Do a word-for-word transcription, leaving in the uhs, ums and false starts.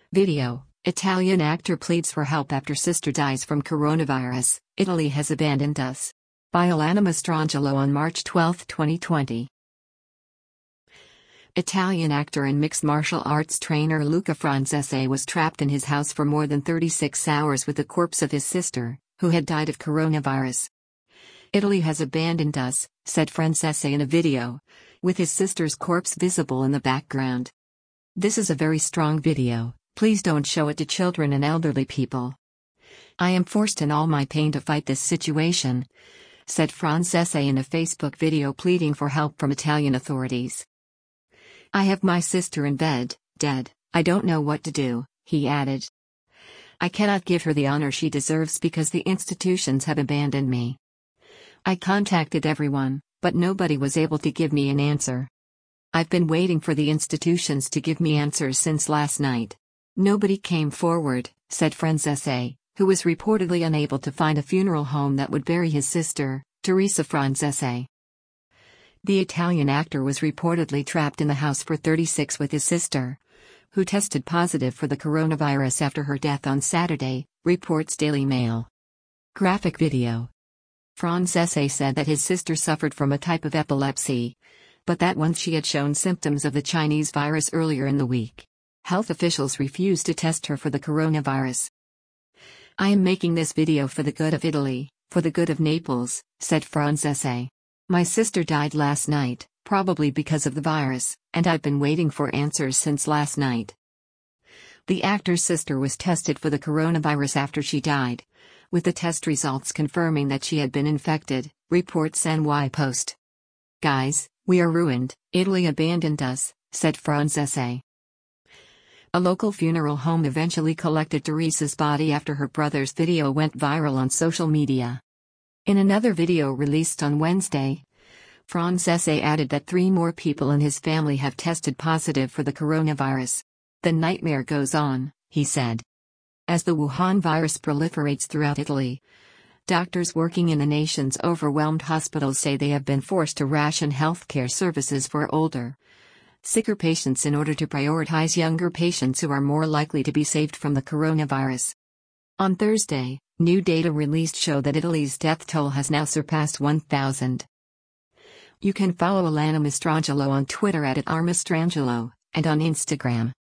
Video: Italian actor pleads for help after sister dies from coronavirus. Italy has abandoned us. By Alana Mastrangelo on March twelfth, twenty twenty. Italian actor and mixed martial arts trainer Luca Franzese was trapped in his house for more than thirty-six hours with the corpse of his sister, who had died of coronavirus. Italy has abandoned us, said Franzese in a video, with his sister's corpse visible in the background. This is a very strong video, please don't show it to children and elderly people. I am forced in all my pain to fight this situation, said Franzese in a Facebook video pleading for help from Italian authorities. I have my sister in bed, dead, I don't know what to do, he added. I cannot give her the honor she deserves because the institutions have abandoned me. I contacted everyone, but nobody was able to give me an answer. I've been waiting for the institutions to give me answers since last night. Nobody came forward, said Franzese, who was reportedly unable to find a funeral home that would bury his sister, Teresa Franzese. The Italian actor was reportedly trapped in the house for thirty-six with his sister, who tested positive for the coronavirus after her death on Saturday, reports Daily Mail. Graphic video. Franzese said that his sister suffered from a type of epilepsy, but that once she had shown symptoms of the Chinese virus earlier in the week, health officials refused to test her for the coronavirus. I am making this video for the good of Italy, for the good of Naples, said Franzese. My sister died last night, probably because of the virus, and I've been waiting for answers since last night. The actor's sister was tested for the coronavirus after she died, with the test results confirming that she had been infected, reports N Y Post. Guys, we are ruined, Italy abandoned us, said Franzese. A local funeral home eventually collected Teresa's body after her brother's video went viral on social media. In another video released on Wednesday, Franzese added that three more people in his family have tested positive for the coronavirus. The nightmare goes on, he said. As the Wuhan virus proliferates throughout Italy, doctors working in the nation's overwhelmed hospitals say they have been forced to ration healthcare services for older, sicker patients in order to prioritize younger patients who are more likely to be saved from the coronavirus. On Thursday, new data released show that Italy's death toll has now surpassed one thousand. You can follow Alana Mastrangelo on Twitter at @rmastrangelo, and on Instagram.